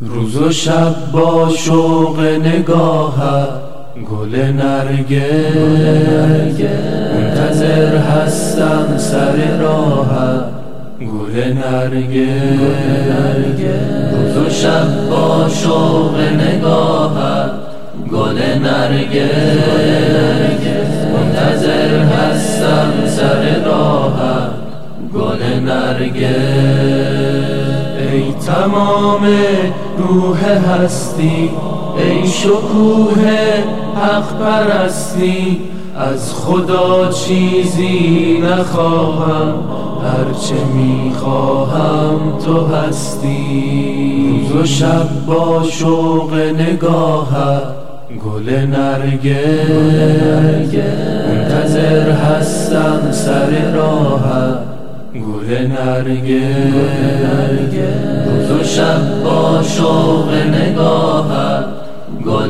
روز و شب با شوق نگاهت گل نرگس منتظر هستم سر راهت گل نرگس روز و شب با شوق نگاهت گل نرگس منتظر هستم سر راهت گل نرگس ای تمام روح هستی ای شکوه حق پرستی از خدا چیزی نخواهم هرچه میخواهم تو هستی روز و شب با شوق نگاهت گل نرگس منتظر هستم سر راهت گل نرگس روز و شب با شوق نگاهت گل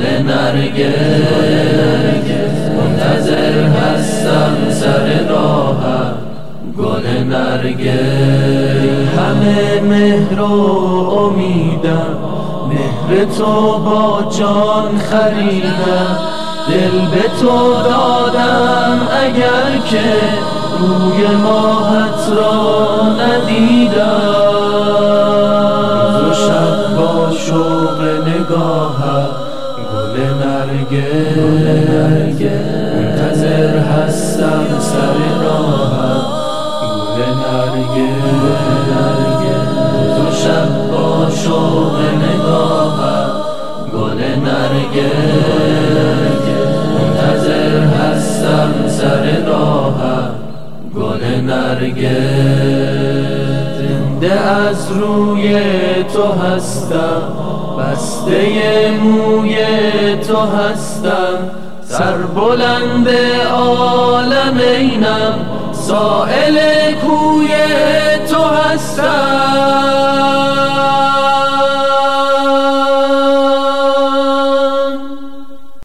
نرگس منتظر هستم سر راهت گل نرگس همه مهر و امیدم مهر تو با جان خریدم دل به تو دادم اگر که روی ماهت را ندیدم روز و شب با شوق نگاهت گل نرگس منتظر هستم سر راهت گل نرگس روز و شب با شوق نگاهت گل نرگس منتظر هستم سر راهت گل نرگس زنده از روی تو هستم بسته موی تو هستم سربلند عالم اینم سائل کوی تو هستم